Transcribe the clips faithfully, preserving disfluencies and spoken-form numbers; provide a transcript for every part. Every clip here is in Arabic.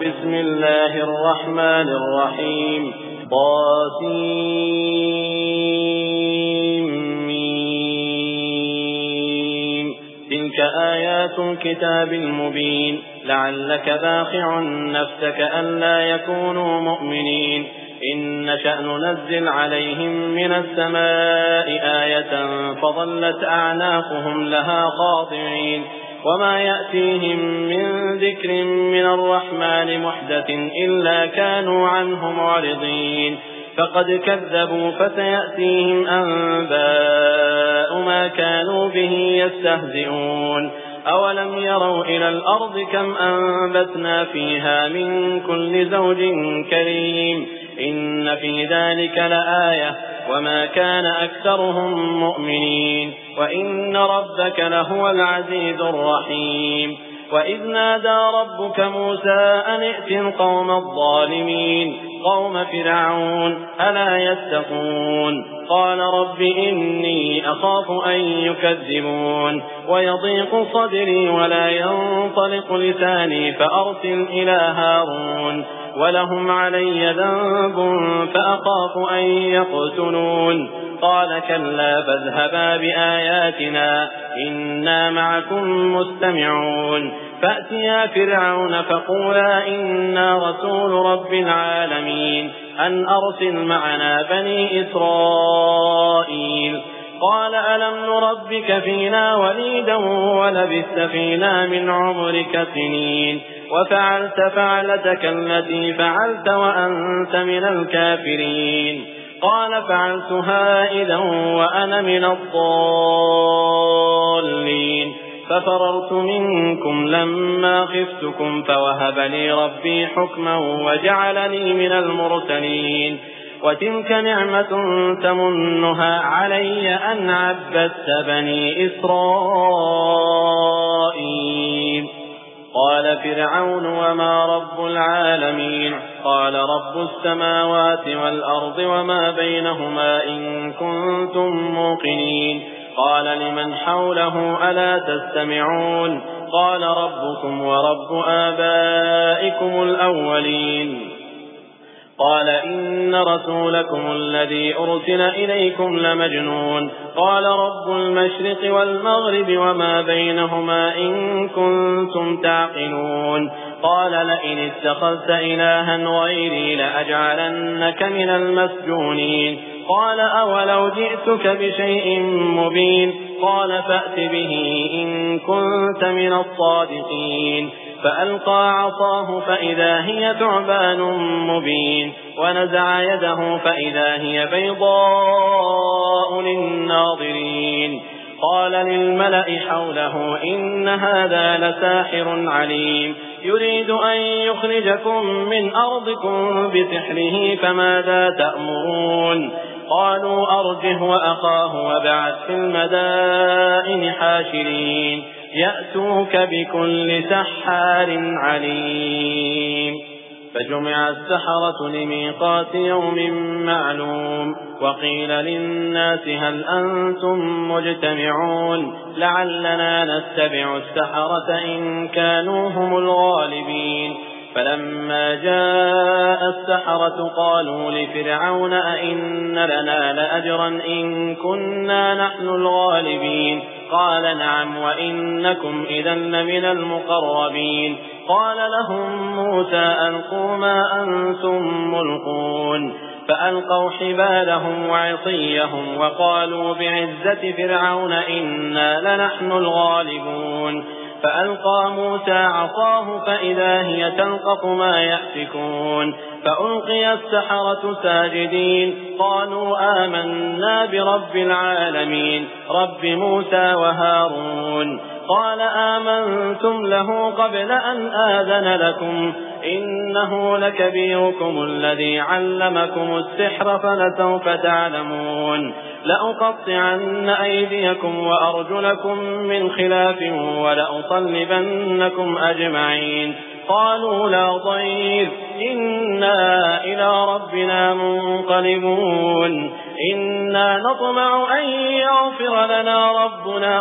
بسم الله الرحمن الرحيم طاسيم تلك آيات الكتاب المبين لعلك باخع نفسك ألا يكونوا مؤمنين إن نشأ ننزل عليهم من السماء آية فظلت أعناقهم لها خاضعين وما يأتيهم من ذكر من الرحمن محدث إلا كانوا عنه معرضين فقد كذبوا فسيأتيهم أنباء ما كانوا به يستهزئون أولم يروا إلى الأرض كم أنبتنا فيها من كل زوج كريم إن في ذلك لآية وما كان أكثرهم مؤمنين وإن ربك لهو العزيز الرحيم وإذ نادى ربك موسى أن ائت القوم الظالمين قوم فرعون ألا يتقون قال رب إني أخاف أن يكذبون ويضيق صدري ولا ينطلق لساني فأرسل إلى هارون ولهم علي ذنب فأخاف أن يقتلون قال كلا فاذهبا بآياتنا إنا معكم مستمعون فأتيا فرعون فقولا إنا رسول رب العالمين أن أرسل معنا بني إسرائيل قال ألم نربك فينا وليدا ولبثت فينا من عمرك سنين وفعلت فعلتك التي فعلت وأنت من الكافرين قال فعلتها إذا وأنا من الضالين ففررت منكم لما خفتكم فوهب لي ربي حكما وجعلني من المرسلين وتلك نعمة تمنها علي أن عبدت بني إسرائيل قال فرعون وما رب العالمين قال رب السماوات والأرض وما بينهما إن كنتم موقنين قال لمن حوله ألا تستمعون قال ربكم ورب آبائكم الأولين قال إن رسولكم الذي أرسل إليكم لمجنون قال رب المشرق والمغرب وما بينهما إن كنتم تعقلون قال لئن اتخذت إلها غيري لأجعلنك من المسجونين قال أولو جئتك بشيء مبين قال فأت به إن كنت من الصادقين فألقى عصاه فإذا هي ثعبان مبين ونزع يده فإذا هي بيضاء للناظرين قال للملأ حوله إن هذا لساحر عليم يريد أن يخرجكم من أرضكم بسحره فماذا تأمرون قالوا أرجه وأخاه وابعث في المدائن حاشرين يأتوك بكل سحار عليم فجمع السحرة لميقات يوم معلوم وقيل للناس هل أنتم مجتمعون لعلنا نتبع السحرة إن كانوا هم الغالبين فلما جاء السحرة قالوا لفرعون أئن لنا لأجرا إن كنا نحن الغالبين قال نعم وإنكم إذا لمن المقربين قال لهم موسى ألقوا ما أنتم ملقون فألقوا حبالهم وعصيهم وقالوا بعزة فرعون إنا لنحن الغالبون فألقى موسى عصاه فإذا هي تلقف ما يأفكون فألقي السحرة ساجدين قالوا آمنا برب العالمين رب موسى وهارون قال آمنتم له قبل أن آذن لكم إنه لكبيركم الذي علمكم السحر فلسوف تعلمون لأقطعن أيديكم وأرجلكم من خلاف ولأصلبنكم أجمعين قالوا لا ضير إنا إلى ربنا منقلبون إنا نطمع أن يغفر لنا ربنا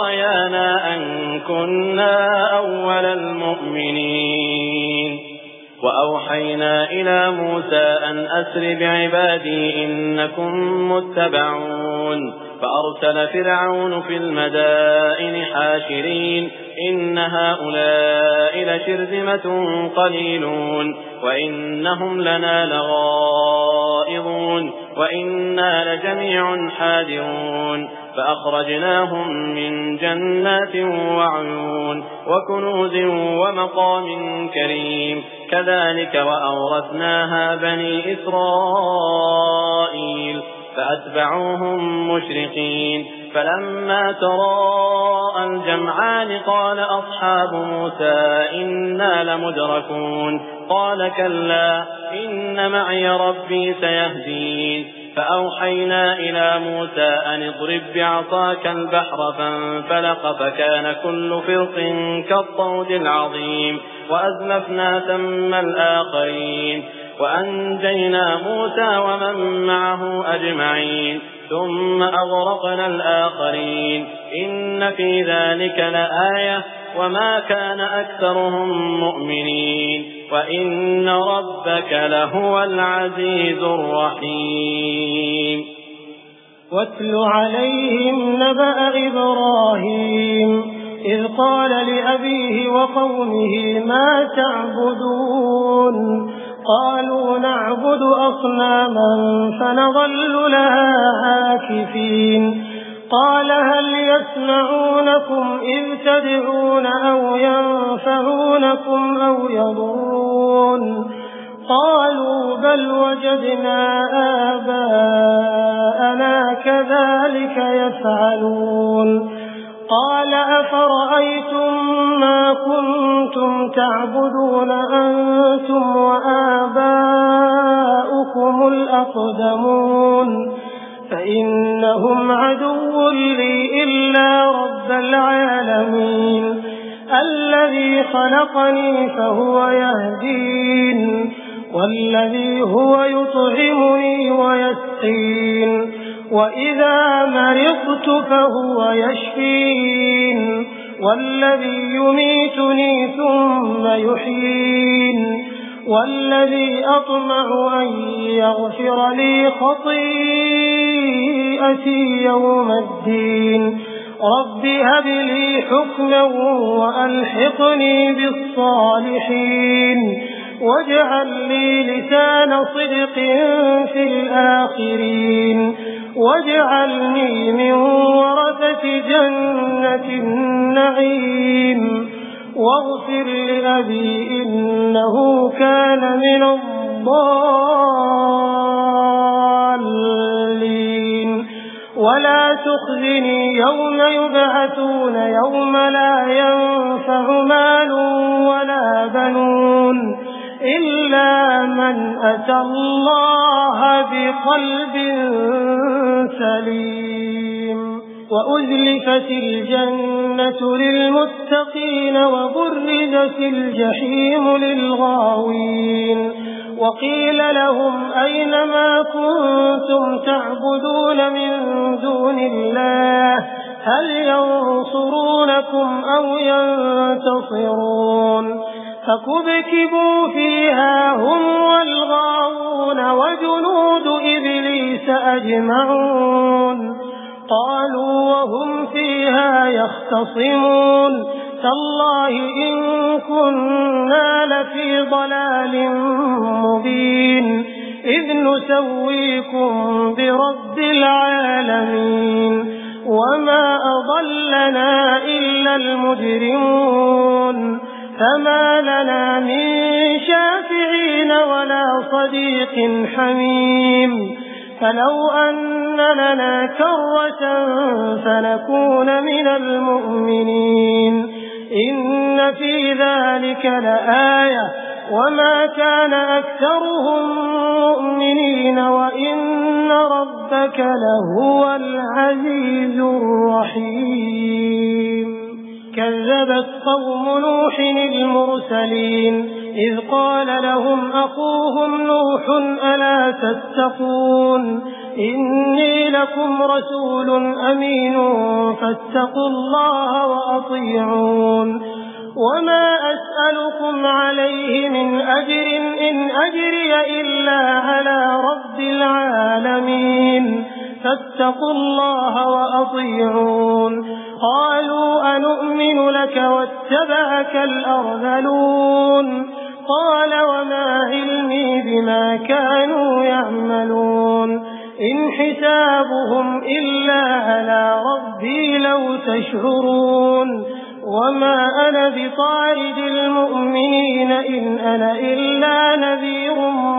خطايانا أن كنا أول المؤمنين وأوحينا إلى موسى أن أسر بعبادي إنكم متبعون فأرسل فرعون في المدائن حاشرين إن هؤلاء لشرذمة قليلون وإنهم لنا لغائظون وإنا لجميع حاذرون فأخرجناهم من جنات وعيون وكنوز ومقام كريم كذلك وأورثناها بني إسرائيل فأتبعوهم مشرقين فلما تراءى الجمعان قال أصحاب موسى إنا لمدركون قال كلا إن معي ربي سيهدين فأوحينا إلى موسى أن اضرب بعصاك البحر فانفلق فكان كل فرق كالطود العظيم وأزلفنا ثم الآخرين وأنجينا موسى ومن معه أجمعين ثم أغرقنا الآخرين إن في ذلك لآية وما كان أكثرهم مؤمنين وإن ربك لهو العزيز الرحيم واتل عليهم نبأ إبراهيم إذ قال لأبيه وقومه ما تعبدون قالوا نعبد أصناما فنظل لها عاكفين قال هل يسمعونكم إذ تدعون أو ينفعونكم أو يضرون قالوا بل وجدنا آباءنا كذلك يفعلون قال أفرأيتم ما كنتم تعبدون أنتم وآباؤكم الأقدمون فإنهم عدو لي إلا رب العالمين الذي خلقني فهو يهدين والذي هو يطعمني ويسقين وإذا مرضت فهو يشفين والذي يميتني ثم يحيين والذي أطمع أن يغفر لي خطيئتي يوم الدين رب هب لي حكما وألحقني بالصالحين واجعل لي لسان صدق في الآخرين واجعلني من ورثة جنة النعيم واغفر لأبي إنه كان من الضالين ولا تخزني يوم يبعثون يوم لا ينفع مال ولا بنون إلا من أتى الله بقلب سليم وأزلفت الجنة للمتقين وبرزت الجحيم للغاوين وقيل لهم أين ما كنتم تعبدون من دون الله هل ينصرونكم أو ينتصرون فكبكبوا فيها هم والغاوون وجنود إبليس أجمعون قالوا وهم فيها يختصمون تالله إن كنا لفي ضلال مبين إذ نسويكم برب العالمين وما أضلنا إلا المجرمون فما لنا من شافعين ولا صديق حميم فلو أن لنا كرة فنكون من المؤمنين إن في ذلك لآية وما كان أكثرهم مؤمنين وإن ربك لهو العزيز الرحيم كذبت قوم نوح المرسلين إذ قال لهم أخوهم نوح ألا تتقون إني لكم رسول أمين فاتقوا الله وأطيعون وما أسألكم عليه من أجر إن أجري إلا على رب العالمين فاتقوا الله وأطيعون قالوا أنؤمن لك واتبعك الأرذلون قال وما علمي بما كانوا يعملون إن حسابهم إلا على ربي لو تشعرون وما أنا بطارد المؤمنين إن أنا إلا نذير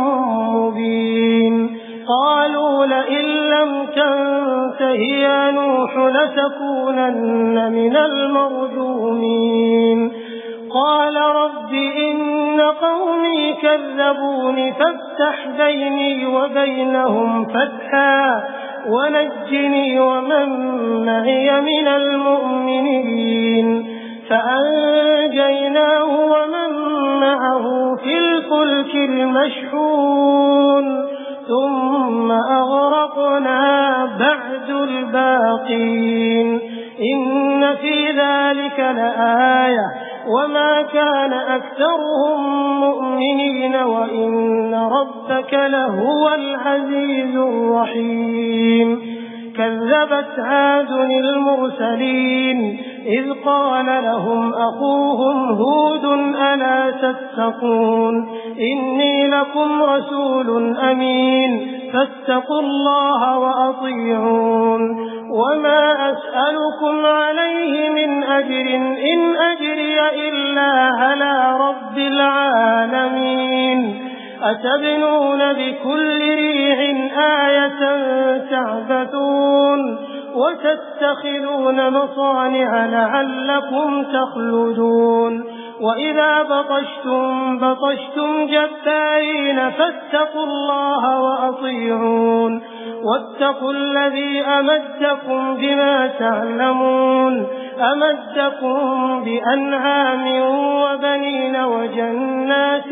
مبين قالوا لئن لم تنته يا نوح لتكونن من المرجومين قال رب إن قومي كذبوني فافتح بيني وبينهم فتحا ونجني ومن معي من المؤمنين فأنجيناه ومن معه في الفلك المشحون ثم أغرقنا بعد الباقين إن في ذلك لآية وما كان أكثرهم مؤمنين وإن ربك لهو العزيز الرحيم كذبت عاد المرسلين إذ قال لهم أخوهم هود ألا تتقون إني لكم رسول أمين فاتقوا الله وأطيعون وما أسألكم عليه من أجر إن أجري إلا على رب العالمين أتبنون بكل ريع آية تعبثون وتتخذون مصانع لعلكم تخلدون وإذا بطشتم بطشتم جبارين فاتقوا الله وأطيعون واتقوا الذي أمدكم بما تعلمون أمدكم بأنعام وبنين وجنات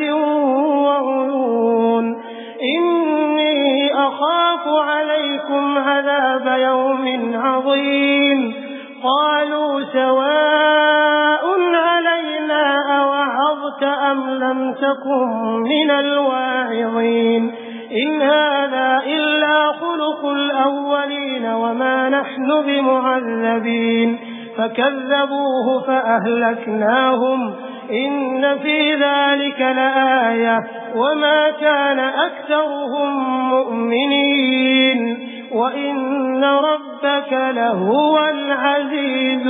وعيون إني أخاف عليكم عذاب يوم عظيم قالوا سواء علينا أوعظت أم لم تكن من الواعظين إن هذا إلا خلق الأولين وما نحن بمعذبين فكذبوه فأهلكناهم إن في ذلك لآية وما كان أكثرهم مؤمنين وإن ربك لهو العزيز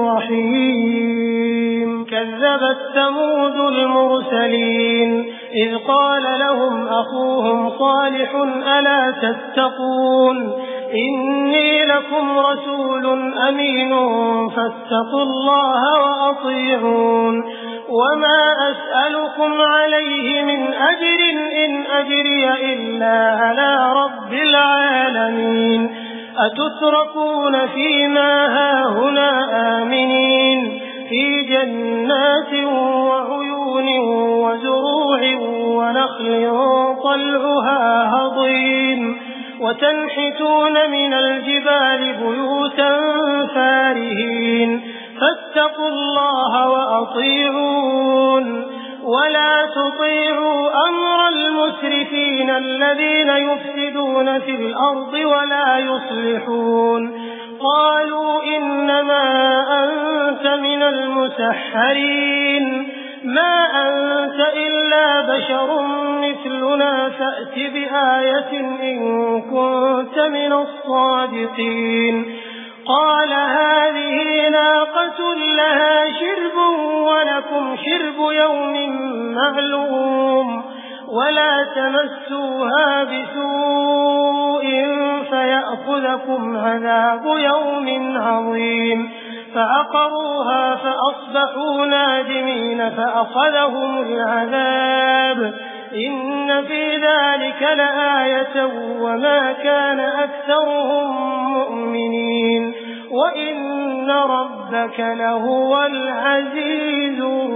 الرحيم كذبت ثمود المرسلين إذ قال لهم أخوهم صالح ألا تتقون إني لكم رسول أمين فاتقوا الله وأطيعون وما أسألكم عليه من أجر إن أجري إلا على رب العالمين أتتركون فيما هاهنا آمنين في جنات وعيون وزروع ونخل طلعها هضيم وتنحتون من الجبال بيوتا فارهين فاتقوا الله وأطيعون ولا تطيعوا أمر المسرفين الذين يفسدون في الأرض ولا يصلحون قالوا إنما أنت من المسحرين ما أنت إلا بشر مثلنا فأت بآية إن كنت من الصادقين قال هذه ناقة لها شرب ولكم شرب يوم معلوم ولا تمسوها بسوء فيأخذكم عذاب يوم عظيم فعقروها فأصبحوا نادمين فأخذهم العذاب إن في ذلك لآية وما كان أكثرهم مؤمنين وإن ربك لهو العزيز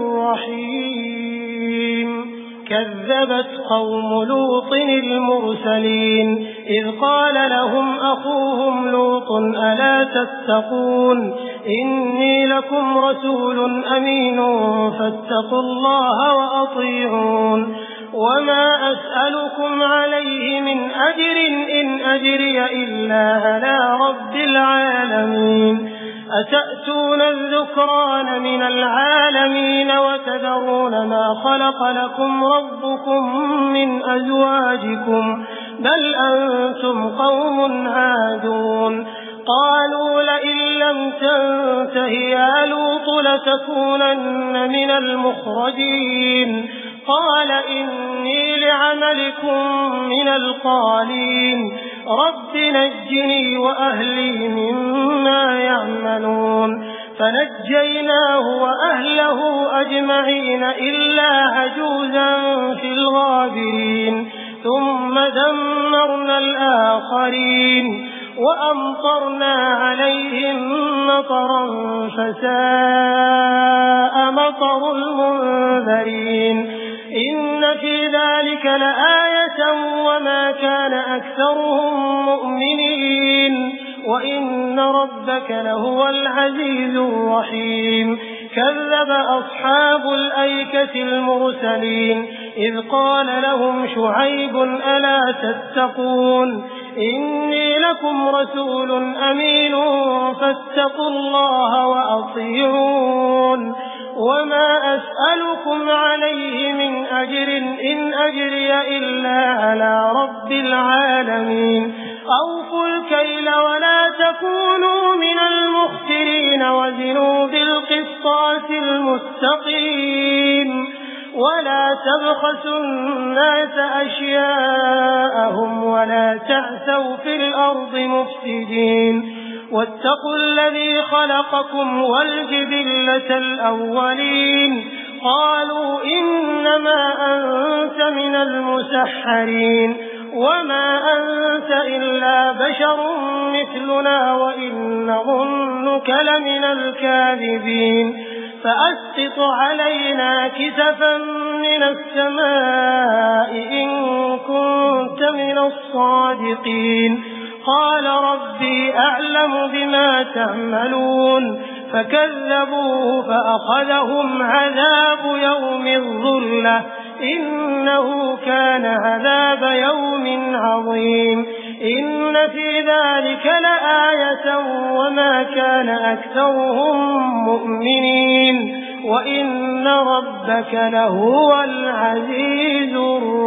الرحيم كذبت قوم لوط المرسلين إذ قال لهم أخوهم لوط ألا تتقون إني لكم رسول أمين فاتقوا الله وأطيعون وما أسألكم عليه من أجر إن أجري إلا على رب العالمين أتأتون الذكران من العالمين وتذرون ما خلق لكم ربكم من أزواجكم بل أنتم قوم عادون قالوا لئن لم تنته يا لوط لتكونن من المخرجين قال إني لعملكم من القالين رب نجني وأهلي مما يعملون فنجيناه وأهله أجمعين إلا عجوزا في الغابرين ثم دمرنا الآخرين وأمطرنا عليهم مطرا فساء مطر المنذرين إن في ذلك لآية وما كان أكثرهم مؤمنين وإن ربك لهو العزيز الرحيم كذب أصحاب الأيكة المرسلين إذ قال لهم شعيب ألا تتقون إني لكم رسول أمين فاتقوا الله وأطيعون وما أسألكم عليه من أجر إن أجري إلا على رب العالمين أوفوا الكيل ولا تكونوا من المخسرين وزنوا بالقسطاس المستقيم ولا تبخسوا الناس أشياءهم ولا تعثوا في الأرض مفسدين واتقوا الذي خلقكم والجبلة الأولين قالوا إنما أنت من المسحرين وما أنت إلا بشر مثلنا وإن نظنك لمن الكاذبين فأسقط علينا كسفا من السماء إن كنت من الصادقين قال ربي أعلم بما تعملون فكذبوه فأخذهم عذاب يوم الظلة إنه كان عذاب يوم عظيم إن في ذلك لآية وما كان أكثرهم مؤمنين وإن ربك لهو العزيز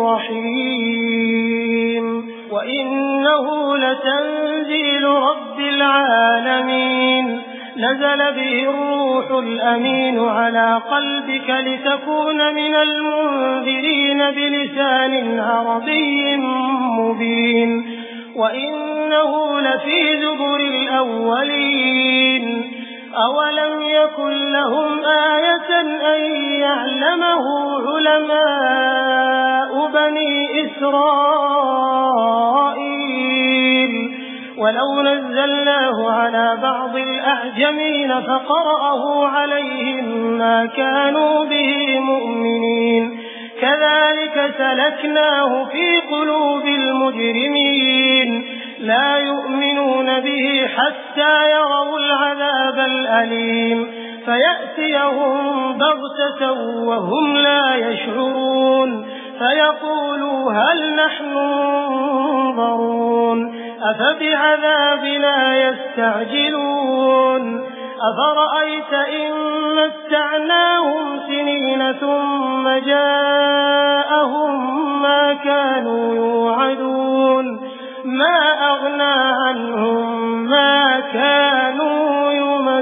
الرحيم وإنه لتنزيل رب العالمين نزل به الروح الأمين على قلبك لتكون من المنذرين بلسان عربي مبين وإنه لفي زبر الأولين أولم يكن لهم آية أن يعلمه علماء بني إسرائيل ولو نزلناه على بعض الأعجمين فقرأه عليهم ما كانوا به مؤمنين كذلك سلكناه في قلوب المجرمين لا يؤمنون به حتى يروا العذاب الأليم فيأتيهم بغتة وهم لا يشعرون فيقولوا هل نحن منظرون أفبعذابنا يستعجلون أفرأيت إن متعناهم سنين ثم جاءهم ما كانوا يوعدون ما أغنى عنهم ما كانوا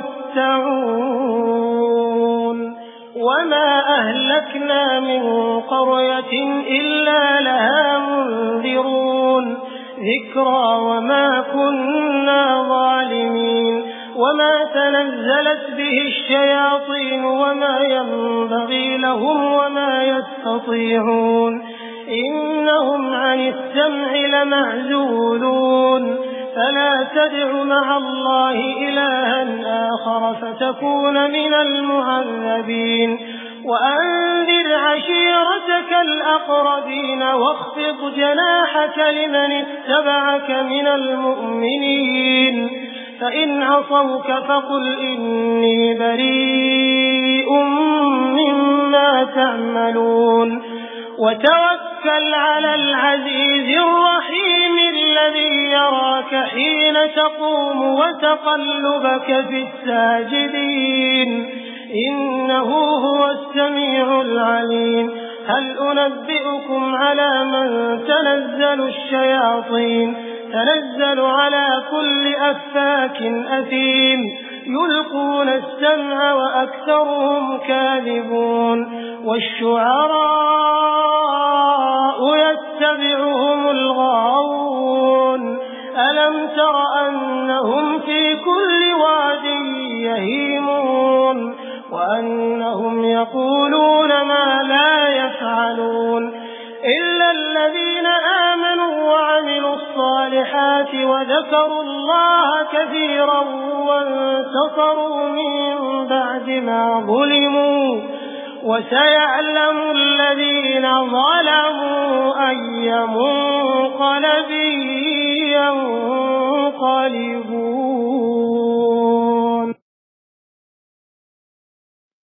يمتعون وما أهلكنا من قرية إلا لها منذرون ذكرى وما كنا ظالمين وما تنزلت به الشياطين وما ينبغي لهم وما يستطيعون إنهم عن السمع لمعزولون فلا تدع مع الله إلها آخر فتكون من المعذبين وأنذر عشيرتك الأقربين واخفض جناحك لمن اتبعك من المؤمنين فإن عصوك فقل إني بريء مما تعملون وتوكل على العزيز الرحيم الذي يراك حين تقوم وتقلبك في الساجدين إنه هو السميع العليم هل أنبئكم على من تنزل الشياطين تنزل على كل أفاك أثيم يلقون السمع وأكثرهم كاذبون والشعراء يتبعهم الغاوون ألم تر أنهم في كل واد يهيمون وأنهم يقولون ما لا يفعلون إلا الذين آمنوا وعملوا الصالحات وذكروا الله كثيرا وانتصروا من بعد ما ظلموا وسيعلم الذين ظلموا أي منقلب ينقلبون.